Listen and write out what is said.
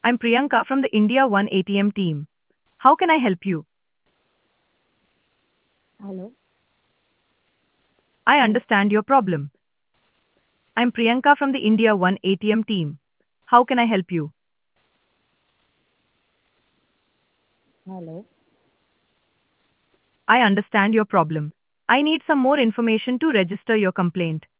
I'm Priyanka from the India One ATM team. How can I help you? Hello. I Hello. understand your problem. I'm Priyanka from the India One ATM team. How can I help you? Hello. I understand your problem. I need some more information to register your complaint.